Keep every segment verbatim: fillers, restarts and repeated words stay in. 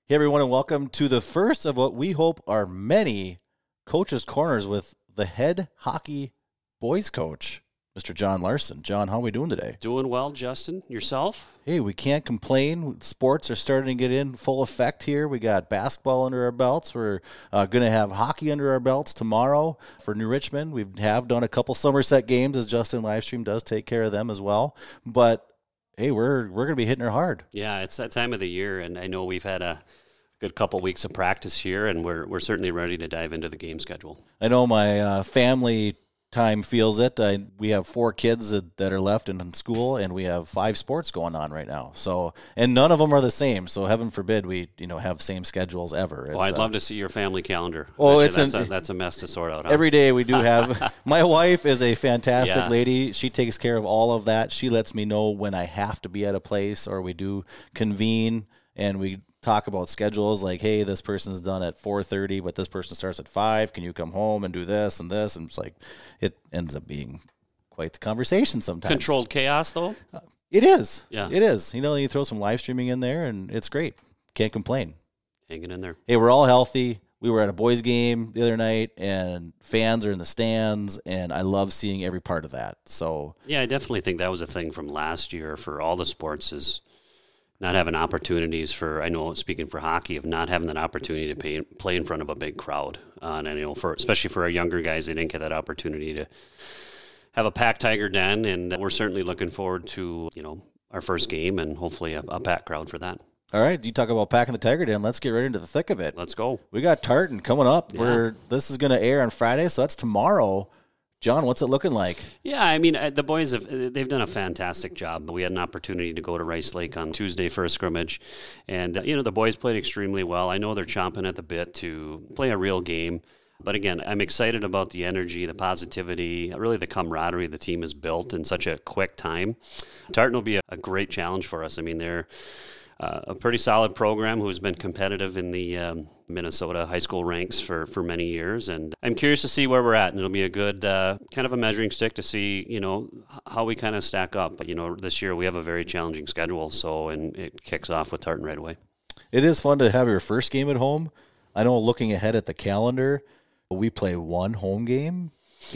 Hey, everyone, and welcome to the first of what we hope are many Coaches' Corners with the head hockey boys coach, Mister John Larson. John, how are we doing today? Doing well, Justin. Yourself? Hey, we can't complain. Sports are starting to get in full effect here. We got basketball under our belts. We're uh, going to have hockey under our belts tomorrow for New Richmond. We have done a couple Somerset games, as Justin Livestream does take care of them as well. But hey, we're we're going to be hitting her hard. Yeah, it's that time of the year, and I know we've had a good couple weeks of practice here, and we're we're certainly ready to dive into the game schedule. I know my uh, family time feels it. I, we have four kids that, that are left in school, and we have five sports going on right now. So, and none of them are the same. So, heaven forbid we you know have same schedules ever. Well, I'd uh, love to see your family calendar. Oh, it's that's, an, a, that's a mess to sort out. Huh? Every day we do have. My wife is a fantastic yeah. lady. She takes care of all of that. She lets me know when I have to be at a place, or we do convene and we talk about schedules like, hey, this person's done at four thirty, but this person starts at five. Can you come home and do this and this? And it's like, it ends up being quite the conversation sometimes. Controlled chaos, though? Uh, it is. Yeah. It is. You know, you throw some live streaming in there, and it's great. Can't complain. Hanging in there. Hey, we're all healthy. We were at a boys game the other night, and fans are in the stands, and I love seeing every part of that. So yeah, I definitely think that was a thing from last year for all the sports is not having opportunities for, I know speaking for hockey, of not having that opportunity to pay, play in front of a big crowd. Uh, and I know for, especially for our younger guys, they didn't get that opportunity to have a packed Tiger Den. And we're certainly looking forward to, you know, our first game and hopefully a, a packed crowd for that. All right, you talk about packing the Tiger Den. Let's get right into the thick of it. Let's go. We got Tartan coming up. Yeah. Where this is going to air on Friday, so that's tomorrow. John, what's it looking like? Yeah, I mean, the boys, have they've done a fantastic job. We had an opportunity to go to Rice Lake on Tuesday for a scrimmage, and, you know, the boys played extremely well. I know they're chomping at the bit to play a real game, but again, I'm excited about the energy, the positivity, really the camaraderie the team has built in such a quick time. Tartan will be a, a great challenge for us. I mean, they're Uh, a pretty solid program who's been competitive in the um, Minnesota high school ranks for, for many years. And I'm curious to see where we're at. And it'll be a good uh, kind of a measuring stick to see, you know, how we kind of stack up. But, you know, this year we have a very challenging schedule. So, and it kicks off with Tartan right away. It is fun to have your first game at home. I know looking ahead at the calendar, we play one home game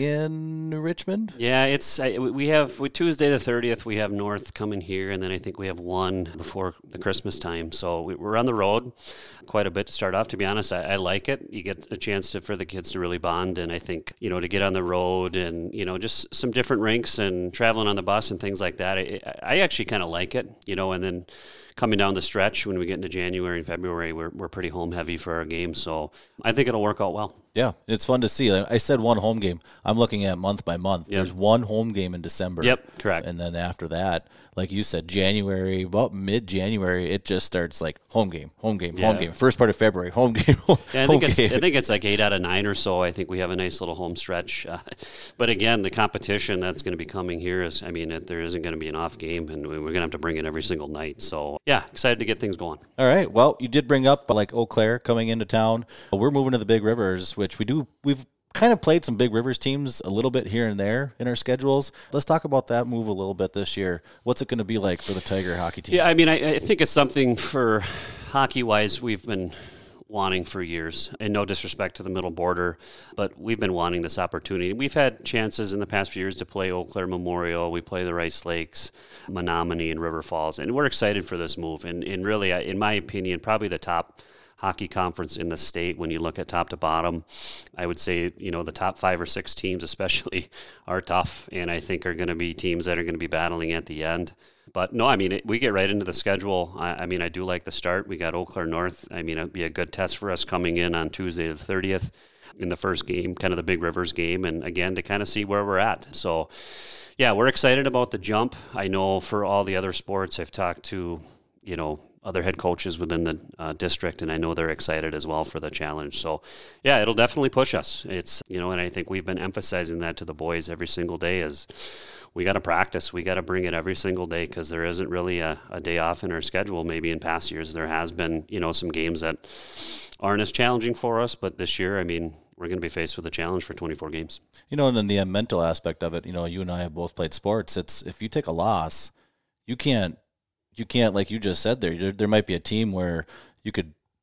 in Richmond. Yeah, it's we have with Tuesday the thirtieth we have North coming here, and then I think we have one before the Christmas time. So we're on the road quite a bit to start off. To be honest, I, I like it. You get a chance to, for the kids to really bond, and I think, you know, to get on the road and, you know, just some different rinks and traveling on the bus and things like that. I, I actually kind of like it, you know, and then coming down the stretch when we get into January and February, we're we're pretty home heavy for our games. So I think it'll work out well. Yeah, it's fun to see. I said one home game. I'm looking at month by month. Yep. There's one home game in December. Yep, correct. And then after that, like you said, January, about mid-January, it just starts like home game, home game, yeah. home game. First part of February, home game, home, yeah, I think home it's game. I think it's like eight out of nine or so. I think we have a nice little home stretch. Uh, but again, the competition that's going to be coming here is, I mean, it, there isn't going to be an off game, and we're going to have to bring it every single night. So yeah, excited to get things going. All right. Well, you did bring up like Eau Claire coming into town. We're moving to the Big Rivers, which we do. We've kind of played some Big Rivers teams a little bit here and there in our schedules. Let's talk about that move a little bit this year. What's it going to be like for the Tiger hockey team? Yeah, I mean, I, I think it's something for hockey-wise we've been wanting for years. And no disrespect to the middle border, but we've been wanting this opportunity. We've had chances in the past few years to play Eau Claire Memorial. We play the Rice Lakes, Menominee, and River Falls. And we're excited for this move. And, and really, in my opinion, probably the top hockey conference in the state when you look at top to bottom. I would say, you know, the top five or six teams especially are tough, and I think are going to be teams that are going to be battling at the end. But no, I mean, it, we get right into the schedule. I, I mean, I do like the start. We got Eau Claire North. I mean, it'd be a good test for us coming in on Tuesday the thirtieth in the first game, kind of the Big Rivers game, and again, to kind of see where we're at. So, yeah, we're excited about the jump. I know for all the other sports, I've talked to, you know, other head coaches within the uh, district, and I know they're excited as well for the challenge. So, yeah, it'll definitely push us. It's, you know, and I think we've been emphasizing that to the boys every single day is we got to practice. We got to bring it every single day because there isn't really a, a day off in our schedule. Maybe in past years there has been, you know, some games that aren't as challenging for us, but this year, I mean, we're going to be faced with a challenge for twenty-four games. You know, and then the mental aspect of it, you know, you and I have both played sports. It's if you take a loss, you can't, you can't, like you just said there, there, there might be a team where you could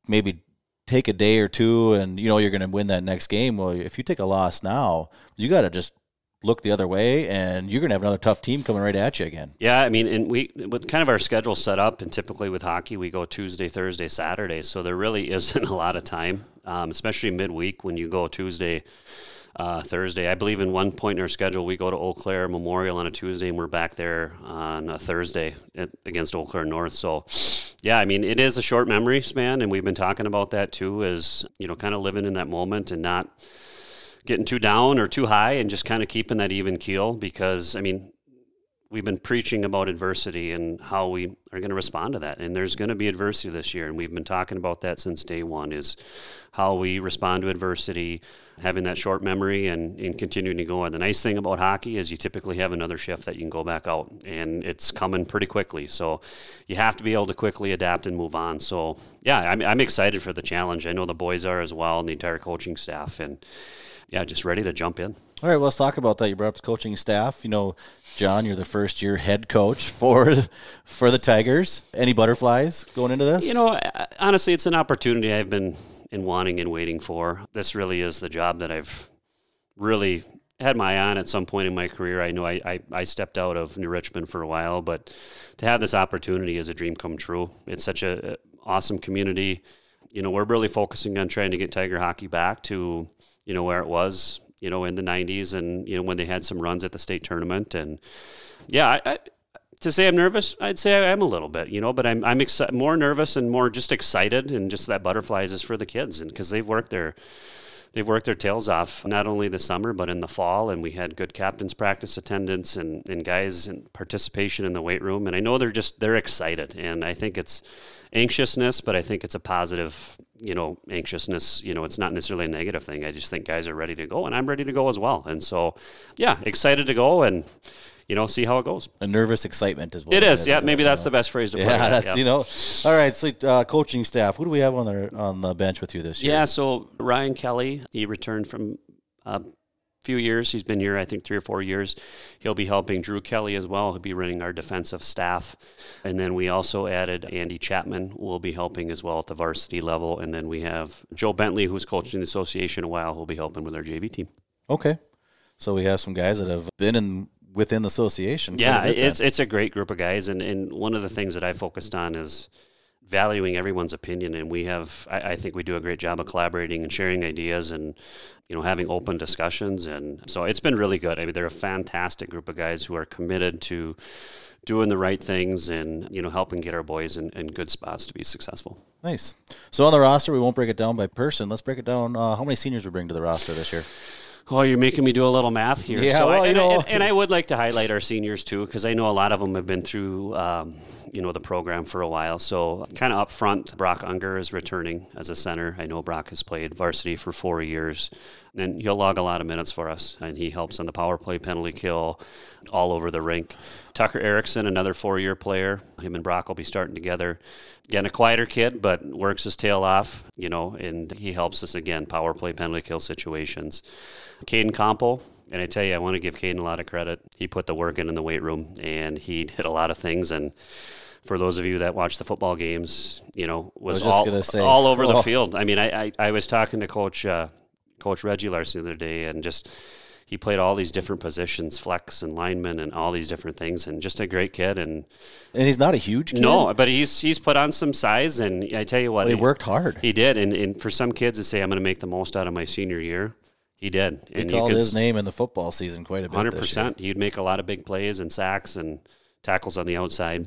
maybe take a day or two and, you know, you're going to win that next game. Well, if you take a loss now, you got to just look the other way, and you're going to have another tough team coming right at you again. Yeah, I mean, and we with kind of our schedule set up, and typically with hockey, we go Tuesday, Thursday, Saturday, so there really isn't a lot of time, um, especially midweek when you go Tuesday, uh, Thursday. I believe in one point in our schedule, we go to Eau Claire Memorial on a Tuesday, and we're back there on a Thursday at, against Eau Claire North. So, yeah, I mean, it is a short memory span, and we've been talking about that too, is, you know, kind of living in that moment and not getting too down or too high and just kind of keeping that even keel, because, I mean, we've been preaching about adversity and how we are going to respond to that. And there's going to be adversity this year. And we've been talking about that since day one, is how we respond to adversity, having that short memory and, and continuing to go on. The nice thing about hockey is you typically have another shift that you can go back out, and it's coming pretty quickly. So you have to be able to quickly adapt and move on. So, yeah, I'm, I'm excited for the challenge. I know the boys are as well, and the entire coaching staff. And yeah, just ready to jump in. All right, well, let's talk about that. You brought up the coaching staff. You know, John, you're the first-year head coach for for the Tigers. Any butterflies going into this? You know, honestly, it's an opportunity I've been in wanting and waiting for. This really is the job that I've really had my eye on at some point in my career. I know I, I, I stepped out of New Richmond for a while, but to have this opportunity is a dream come true. It's such a awesome community. You know, we're really focusing on trying to get Tiger hockey back to, you know, where it was, you know, in the nineties, and, you know, when they had some runs at the state tournament. And yeah, I, I, to say I'm nervous, I'd say I am a little bit, you know, but I'm I'm exci- more nervous and more just excited, and just that butterflies is for the kids, and because they've worked their they've worked their tails off, not only this summer but in the fall, and we had good captain's practice attendance and, and guys and participation in the weight room, and I know they're just they're excited, and I think it's anxiousness, but I think it's a positive, you know, anxiousness. You know, it's not necessarily a negative thing. I just think guys are ready to go, and I'm ready to go as well. And so, yeah, excited to go and, you know, see how it goes. A nervous excitement is what it is. is yeah, is maybe it, that's you know? the best phrase to put yeah, it. that's, Yeah, you know. All right, so uh, coaching staff, who do we have on the on the bench with you this year? Yeah, so Ryan Kelly, he returned from a few years. He's been here, I think, three or four years. He'll be helping Drew Kelly as well. He'll be running our defensive staff. And then we also added Andy Chapman, who will be helping as well at the varsity level. And then we have Joe Bentley, who's coaching the association a while, who'll be helping with our J V team. Okay. So we have some guys that have been in within the association. Yeah, it's it's a great group of guys. And, and one of the things that I focused on is valuing everyone's opinion, and we have I, I think we do a great job of collaborating and sharing ideas and, you know, having open discussions. And so it's been really good. I mean, they're a fantastic group of guys who are committed to doing the right things and, you know, helping get our boys in, in good spots to be successful. Nice. So on the roster, we won't break it down by person. Let's break it down. Uh, how many seniors we bring to the roster this year? Oh, you're making me do a little math here. Yeah, so well, I, you and, know. I, and, and I would like to highlight our seniors too, because I know a lot of them have been through, um, you know, the program for a while. So kind of up front, Brock Unger is returning as a center. I know Brock has played varsity for four years, and he'll log a lot of minutes for us, and he helps on the power play, penalty kill, all over the rink. Tucker Erickson, another four-year player. Him and Brock will be starting together. Again, a quieter kid, but works his tail off, you know, and he helps us, again, power play, penalty kill situations. Caden Campo, and I tell you, I want to give Caden a lot of credit. He put the work in in the weight room, and he did a lot of things. And for those of you that watch the football games, you know, was, was all, say, all over oh. the field. I mean, I, I, I was talking to Coach uh, Coach Reggie Larson the other day, and just he played all these different positions, flex and lineman and all these different things, and just a great kid. And and he's not a huge kid. No, but he's he's put on some size, and I tell you what. Well, he, he worked hard. He did, and, and for some kids to say, I'm going to make the most out of my senior year, he did. He and called you could, his name in the football season quite a bit one hundred this year. percent. He'd make a lot of big plays and sacks and tackles on the outside.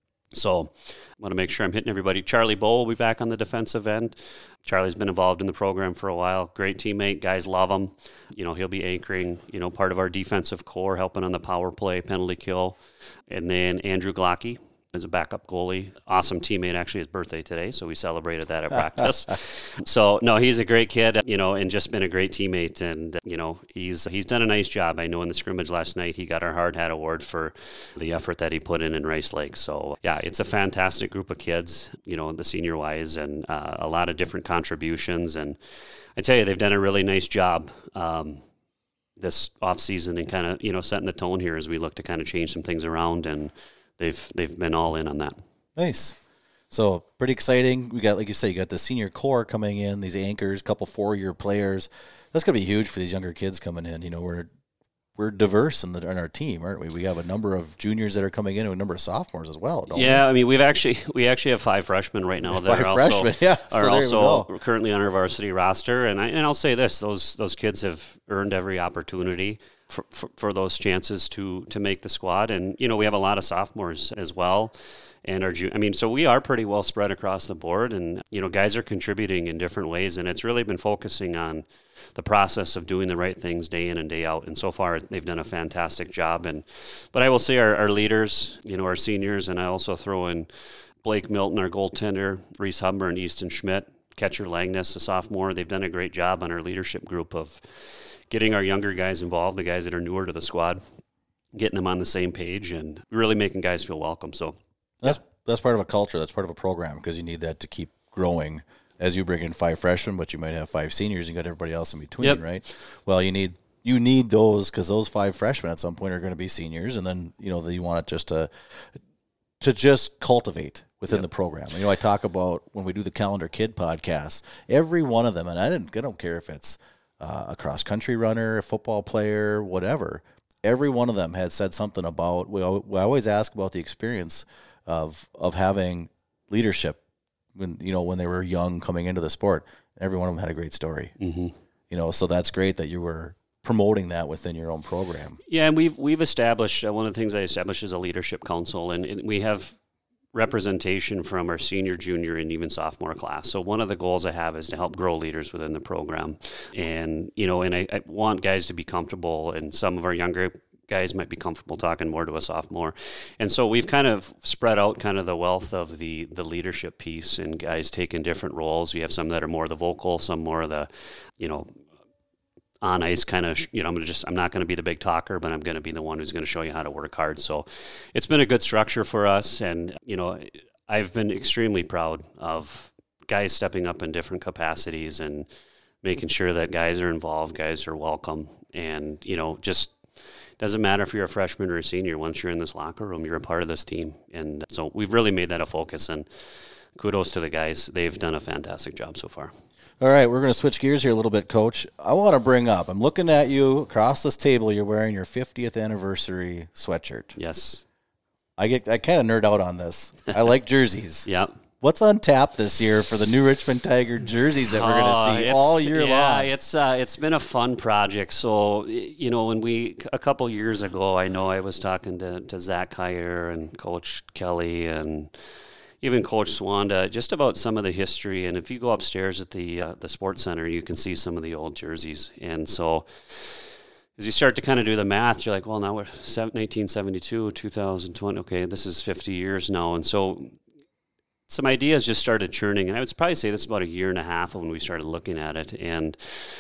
So I want to make sure I'm hitting everybody. Charlie Bowe will be back on the defensive end. Charlie's been involved in the program for a while. Great teammate. Guys love him. You know, he'll be anchoring, you know, part of our defensive core, helping on the power play, penalty kill. And then Andrew Glocky is a backup goalie. Awesome teammate. Actually, his birthday today, so we celebrated that at practice. So, no, he's a great kid, you know, and just been a great teammate. And, you know, he's he's done a nice job. I know in the scrimmage last night, he got our Hard Hat Award for the effort that he put in in Rice Lake. So, yeah, it's a fantastic group of kids, you know, the senior-wise, and uh, a lot of different contributions. And I tell you, they've done a really nice job um, this offseason and kind of, you know, setting the tone here as we look to kind of change some things around, and they've they've been all in on that. Nice. So pretty exciting. We got, like you say, you got the senior core coming in, these anchors, a couple four-year players. That's going to be huge for these younger kids coming in. You know, we're we're diverse in, the, in our team, aren't we? We have a number of juniors that are coming in and a number of sophomores as well, don't yeah, we? I mean, we've actually we actually have five freshmen right now that five are freshmen, also, yeah. are so also currently on our varsity roster. And, I, and I'll say this, those those kids have earned every opportunity for, for, for those chances to to make the squad. And, you know, we have a lot of sophomores as well. And our, I mean, so we are pretty well spread across the board, and, you know, guys are contributing in different ways, and it's really been focusing on the process of doing the right things day in and day out. And so far, they've done a fantastic job. And, but I will say our, our leaders, you know, our seniors, and I also throw in Blake Milton, our goaltender, Reese Humber, and Easton Schmidt, catcher Langness, a sophomore. They've done a great job on our leadership group of getting our younger guys involved, the guys that are newer to the squad, getting them on the same page, and really making guys feel welcome. So. That's that's part of a culture. That's part of a program, because you need that to keep growing as you bring in five freshmen, but you might have five seniors. You got everybody else in between, yep. right? Well, you need you need those, because those five freshmen at some point are going to be seniors, and then you know you want it just to to just cultivate within yep. the program. You know, I talk about when we do the Calendar Kid podcast, every one of them, and I didn't I don't care if it's uh, a cross country runner, a football player, whatever. Every one of them had said something about. We, we always ask about the experience of of having leadership when you know when they were young coming into the sport. Every one of them had a great story. Mm-hmm. You know, so that's great that you were promoting that within your own program. Yeah, and we've we've established uh, one of the things I established is a leadership council, and, and we have representation from our senior, junior, and even sophomore class. So one of the goals I have is to help grow leaders within the program, and you know, and I, I want guys to be comfortable, and some of our younger guys might be comfortable talking more to a sophomore. And so we've kind of spread out kind of the wealth of the, the leadership piece, and guys taking different roles. We have some that are more the vocal, some more the, you know, on ice kind of, you know, I'm going to just, I'm not going to be the big talker, but I'm going to be the one who's going to show you how to work hard. So it's been a good structure for us. And, you know, I've been extremely proud of guys stepping up in different capacities and making sure that guys are involved, guys are welcome. And, you know, just, doesn't matter if you're a freshman or a senior. Once you're in this locker room, you're a part of this team. And so we've really made that a focus, and kudos to the guys. They've done a fantastic job so far. All right, we're going to switch gears here a little bit, Coach. I want to bring up, I'm looking at you across this table. You're wearing your fiftieth anniversary sweatshirt. Yes. I get I kind of nerd out on this. I like jerseys. Yep. What's on tap this year for the new Richmond Tiger jerseys that we're going to see oh, all year yeah, long? Yeah, it's uh, it's been a fun project. So, you know, when we, a couple years ago, I know I was talking to, to Zach Kyer and Coach Kelly and even Coach Swanda just about some of the history. And if you go upstairs at the uh, the sports center, you can see some of the old jerseys. And so as you start to kind of do the math, you're like, well, now we're nineteen seventy-two, two thousand twenty. Okay, this is fifty years now. And so some ideas just started churning, and I would probably say this is about a year and a half of when we started looking at it. And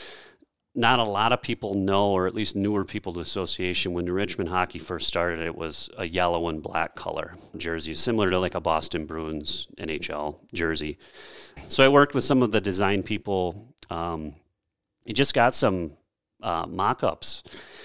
not a lot of people know, or at least newer people to the association, when Richmond hockey first started, it was a yellow and black color jersey, similar to like a Boston Bruins N H L jersey. So I worked with some of the design people. Um, it just got some uh, mock-ups,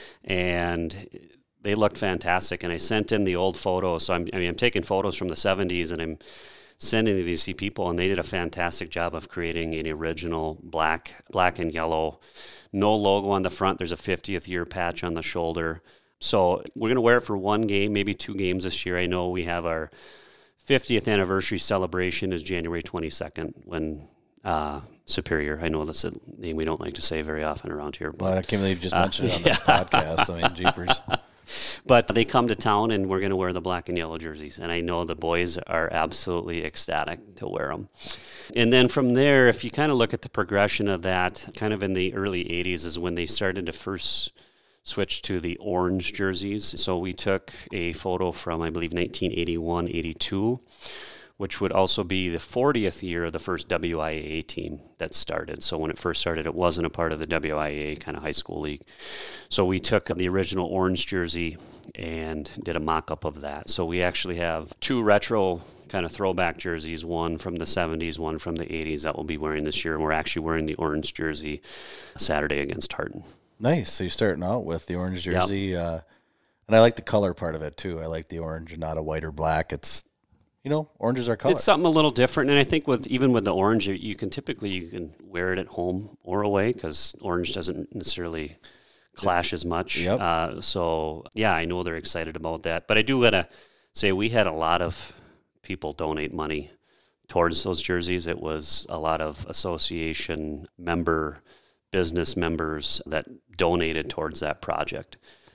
and they looked fantastic. And I sent in the old photos. So I'm, I mean, I'm taking photos from the seventies, and I'm sending to these people, and they did a fantastic job of creating an original black, black and yellow, no logo on the front. There's a fiftieth year patch on the shoulder. So we're going to wear it for one game, maybe two games this year. I know we have our fiftieth anniversary celebration is January twenty-second when uh, Superior, I know that's a name we don't like to say very often around here. But, well, I can't believe you just mentioned uh, it on this yeah. podcast. I mean, jeepers. But they come to town, and we're going to wear the black and yellow jerseys. And I know the boys are absolutely ecstatic to wear them. And then from there, if you kind of look at the progression of that, kind of in the early eighties is when they started to first switch to the orange jerseys. So we took a photo from, I believe, nineteen eighty-one eighty-two, which would also be the fortieth year of the first W I A A team that started. So when it first started, it wasn't a part of the W I A A kind of high school league. So we took the original orange jersey and did a mock-up of that. So we actually have two retro kind of throwback jerseys, one from the seventies, one from the eighties that we'll be wearing this year. And we're actually wearing the orange jersey Saturday against Tartan. Nice. So you're starting out with the orange jersey. Yep. Uh, and I like the color part of it, too. I like the orange, not a white or black. It's you know, orange is our color. It's something a little different, and I think with even with the orange, you, you can typically you can wear it at home or away because orange doesn't necessarily clash as much. Yep. Uh, so yeah, I know they're excited about that. But I do gotta say we had a lot of people donate money towards those jerseys. It was a lot of association member, business members that donated towards that project.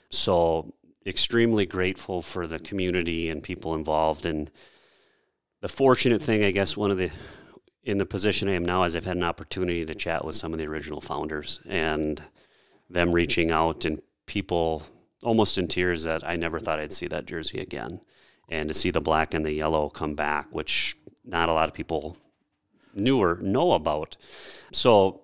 So extremely grateful for the community and people involved. And the fortunate thing, I guess, one of the in the position I am now is I've had an opportunity to chat with some of the original founders and them reaching out and people almost in tears that I never thought I'd see that jersey again. And to see the black and the yellow come back, which not a lot of people knew or know about. So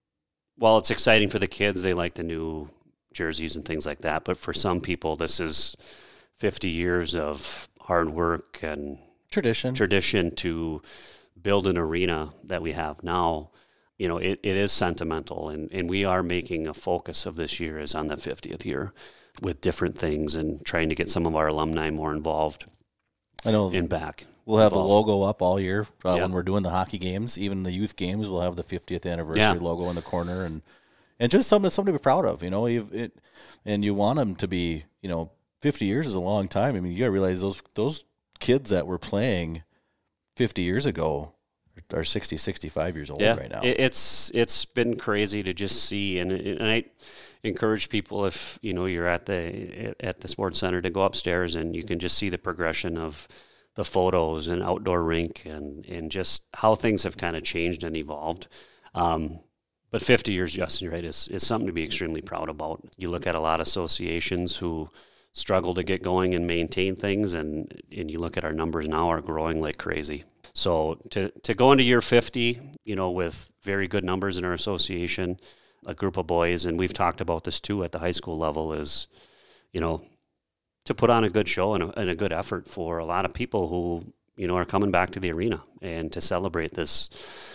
while it's exciting for the kids, they like the new jerseys and things like that. But for some people, this is fifty years of hard work and tradition tradition to build an arena that we have now. You know, it, it is sentimental, and, and we are making a focus of this year is on the fiftieth year with different things and trying to get some of our alumni more involved. I know. In back. We'll have involved. the logo up all year uh, yeah. when we're doing the hockey games. Even the youth games, we'll have the fiftieth anniversary yeah. logo in the corner, and and just something something to be proud of. You know, you've it, and you want them to be. You know, fifty years is a long time. I mean, you got to realize those those kids that were playing fifty years ago are sixty, sixty-five years old yeah. right now. It, it's it's been crazy to just see, and, and I encourage people, if you know you're at the at the sports center, to go upstairs and you can just see the progression of the photos and outdoor rink and, and just how things have kind of changed and evolved. Um, but fifty years, Justin, right, is, is something to be extremely proud about. You look at a lot of associations who struggle to get going and maintain things, and, and you look at our numbers now are growing like crazy. So to, to go into year fifty, you know, with very good numbers in our association, a group of boys, and we've talked about this too at the high school level, is, you know, to put on a good show and a, and a good effort for a lot of people who, you know, are coming back to the arena and to celebrate this,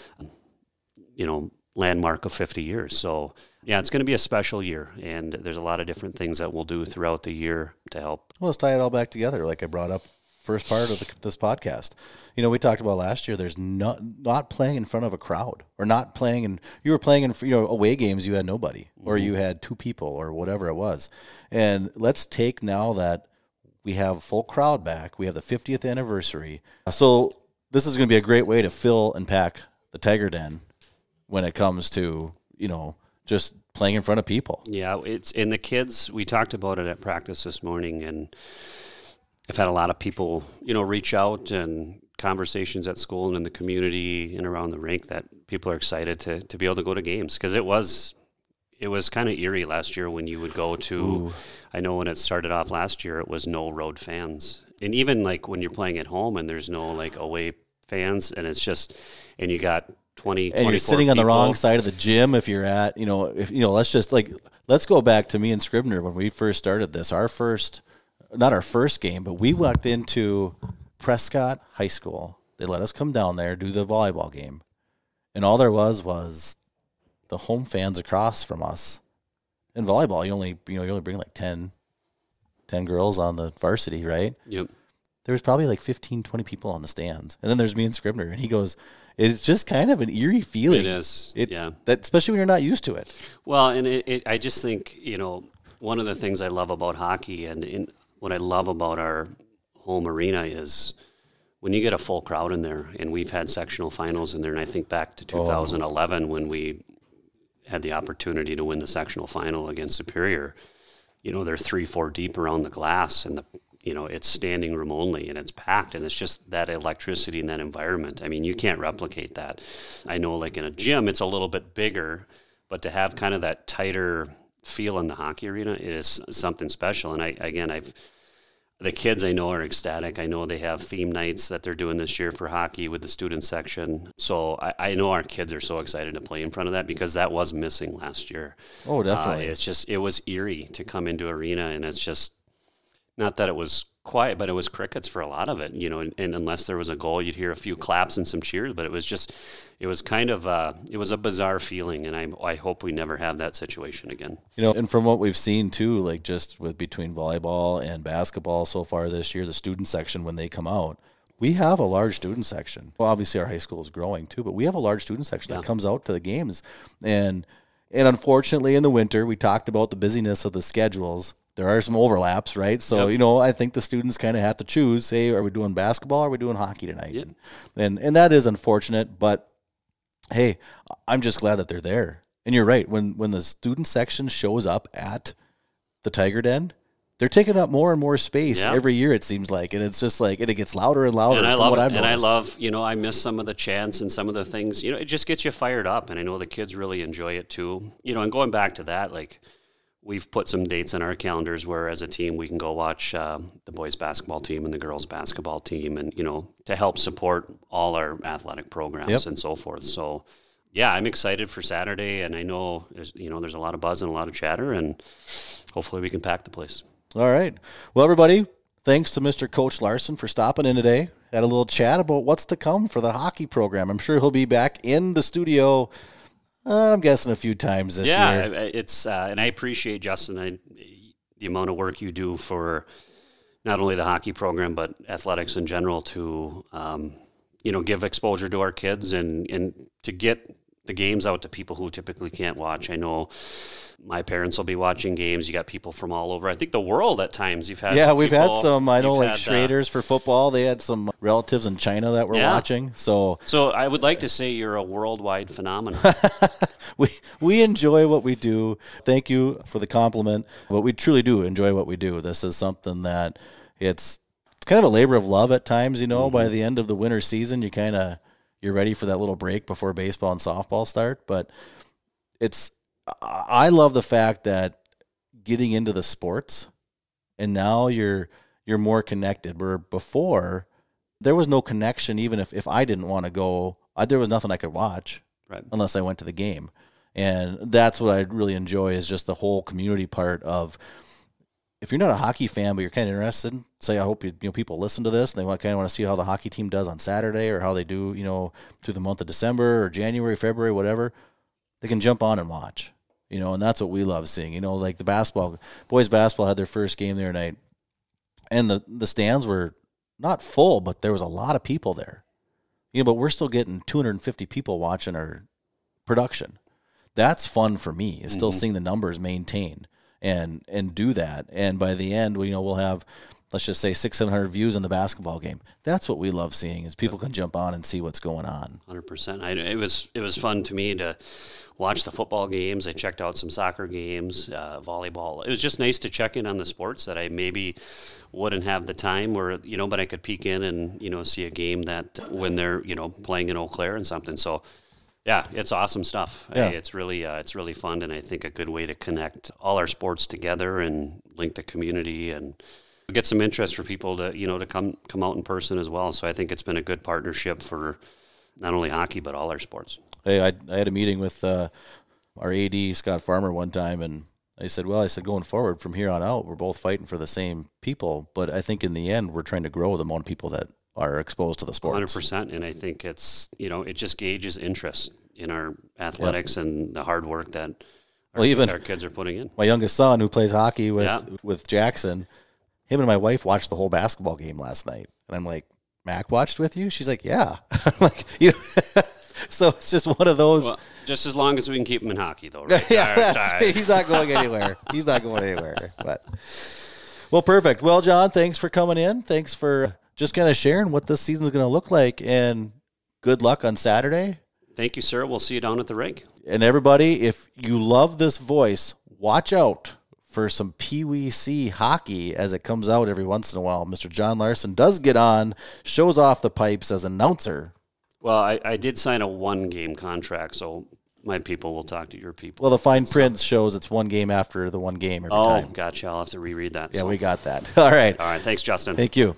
you know, landmark of fifty years. So, yeah, it's going to be a special year, and there's a lot of different things that we'll do throughout the year to help. Well, let's tie it all back together, like I brought up first part of the, this podcast. You know, we talked about last year, there's not not playing in front of a crowd, or not playing in, you were playing in, you know, away games, you had nobody, mm-hmm. or you had two people or whatever it was. And let's take now that we have full crowd back, we have the fiftieth anniversary. So this is going to be a great way to fill and pack the Tiger Den when it comes to, you know, just playing in front of people. Yeah, it's in the kids, we talked about it at practice this morning, and I've had a lot of people, you know, reach out and conversations at school and in the community and around the rink that people are excited to to be able to go to games, because it was it was kind of eerie last year when you would go to, Ooh. I know when it started off last year, it was no road fans. And even like when you're playing at home and there's no like away fans, and it's just, and you got twenty, and you're sitting people on the wrong side of the gym. If you're at, you know, if, you know, let's just like, let's go back to me and Scribner when we first started this, our first, not our first game, but we walked into Prescott High School. They let us come down there, do the volleyball game. And all there was was the home fans across from us. In volleyball, you only, you know, you only bring like ten, ten girls on the varsity, right? Yep. There was probably like fifteen, twenty people on the stands. And then there's me and Scribner, and he goes, it's just kind of an eerie feeling. It is, it, yeah. That, especially when you're not used to it. Well, and it, it, I just think, you know, one of the things I love about hockey and, and what I love about our home arena is when you get a full crowd in there, and we've had sectional finals in there, and I think back to two thousand eleven oh. when we had the opportunity to win the sectional final against Superior. You know, they're three, four deep around the glass, and the you know, it's standing room only, and it's packed, and it's just that electricity in that environment. I mean, you can't replicate that. I know, like in a gym, it's a little bit bigger, but to have kind of that tighter feel in the hockey arena, it is something special. And I, again, I've the kids I know are ecstatic. I know they have theme nights that they're doing this year for hockey with the student section. So I, I know our kids are so excited to play in front of that, because that was missing last year. Oh, definitely. Uh, it's just, it was eerie to come into arena, and it's just, not that it was quiet, but it was crickets for a lot of it, you know, and, and unless there was a goal, you'd hear a few claps and some cheers, but it was just, it was kind of, uh, it was a bizarre feeling, and I I hope we never have that situation again. You know, and from what we've seen too, like just with between volleyball and basketball so far this year, the student section, when they come out, we have a large student section. Well, obviously our high school is growing too, but we have a large student section Yeah. that comes out to the games. And and unfortunately in the winter, we talked about the busyness of the schedules. There are some overlaps, right? So, Yep. you know, I think the students kind of have to choose, hey, are we doing basketball or are we doing hockey tonight? Yep. And and that is unfortunate, but hey, I'm just glad that they're there. And you're right, when when the student section shows up at the Tiger Den, they're taking up more and more space Yeah. every year, it seems like. And it's just like, and it gets louder and louder. And I from love what it. I've And I noticed. love, you know, I miss some of the chants and some of the things. You know, it just gets you fired up. And I know the kids really enjoy it too. You know, and going back to that, like, we've put some dates on our calendars where as a team we can go watch uh, the boys basketball team and the girls basketball team, and, you know, to help support all our athletic programs Yep. and so forth. So, yeah, I'm excited for Saturday. And I know, there's, you know, there's a lot of buzz and a lot of chatter, and hopefully we can pack the place. All right. Well, everybody, thanks to Mister Coach Larson for stopping in today. Had a little chat about what's to come for the hockey program. I'm sure he'll be back in the studio, uh, I'm guessing, a few times this yeah, year. I- I- it's uh, and I appreciate, Justin, I, the amount of work you do for not only the hockey program but athletics in general to um, you know, give exposure to our kids and and to get the games out to people who typically can't watch. I know my parents will be watching games. You got people from all over, I think, the world at times. You've had Yeah, we've people- had some, I know, you've like had, uh, Schrader's for football. They had some relatives in China that were Yeah. watching. So So I would like to say you're a worldwide phenomenon. we we enjoy what we do. Thank you for the compliment, but we truly do enjoy what we do. This is something that it's, it's kind of a labor of love at times. You know, Mm-hmm. by the end of the winter season, you kind of you're ready for that little break before baseball and softball start. But it's I love the fact that getting into the sports, and now you're you're more connected. Where before there was no connection, even if if I didn't want to go, I, there was nothing I could watch. Right. Unless I went to the game. And that's what I really enjoy is just the whole community part of, if you're not a hockey fan, but you're kind of interested, say, I hope you, you know, people listen to this and they want, kind of want to see how the hockey team does on Saturday or how they do, you know, through the month of December or January, February, whatever, they can jump on and watch, you know, and that's what we love seeing, you know, like the basketball, boys basketball had their first game the other night, and the, the stands were not full, but there was a lot of people there. You know, but we're still getting two hundred fifty people watching our production. That's fun for me, is still Mhm. seeing the numbers maintain and and do that. And by the end, we, you know, we'll have, let's just say six, seven hundred views in the basketball game. That's what we love seeing, is people can jump on and see what's going on. one hundred percent. I, it was it was fun to me to watch the football games. I checked out some soccer games, uh, volleyball. It was just nice to check in on the sports that I maybe wouldn't have the time, or, you know, but I could peek in and, you know, see a game that when they're, you know, playing in Eau Claire and something. So, yeah, it's awesome stuff. Yeah. I, it's really uh, it's really fun, and I think a good way to connect all our sports together and link the community and get some interest for people to, you know, to come come out in person as well. So I think it's been a good partnership for not only hockey but all our sports. Hey, I, I had a meeting with uh, our A D, Scott Farmer, one time, and I said, well, I said, going forward from here on out, we're both fighting for the same people, but I think in the end, we're trying to grow the amount of people that are exposed to the sports. one hundred percent. And I think it's, you know, it just gauges interest in our athletics and the hard work that our, Well, even- our kids are putting in. My youngest son, who plays hockey with, Yeah. with Jackson, him and my wife watched the whole basketball game last night. And I'm like, Mac watched with you? She's like, yeah. I'm like, you know, so it's just one of those. Well, just as long as we can keep him in hockey, though, right? yeah, All right, that's- all right. he's not going anywhere. He's not going anywhere. But well, perfect. Well, John, thanks for coming in. Thanks for just kind of sharing what this season's going to look like, and good luck on Saturday. Thank you, sir. We'll see you down at the rink. And everybody, if you love this voice, watch out for some P W C hockey as it comes out every once in a while. Mister John Larson does get on, shows off the pipes as announcer. Well, I, I did sign a one-game contract, so my people will talk to your people. Well, the fine print shows it's one game after the one game every oh, time. gotcha. I'll have to reread that. Yeah, so. we got that. All right. All right. Thanks, Justin. Thank you.